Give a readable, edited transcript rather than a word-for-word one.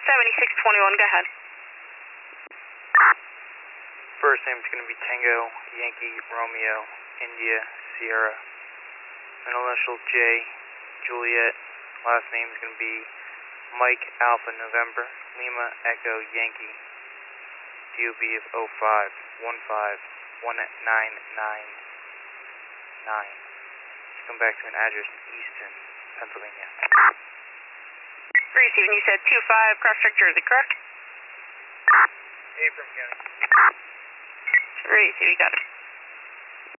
7621, go ahead. First name is going to be Tango, Yankee, Romeo, India, Sierra. Middle initial J, Juliet. Last name is going to be Mike, Alpha, November, Lima, Echo, Yankee. DOB of 05151999. Just come back to an address in Easton, Pennsylvania. Receiving, you said 25 Cross-Track, Jersey, correct? Abram County. Receiving, got it.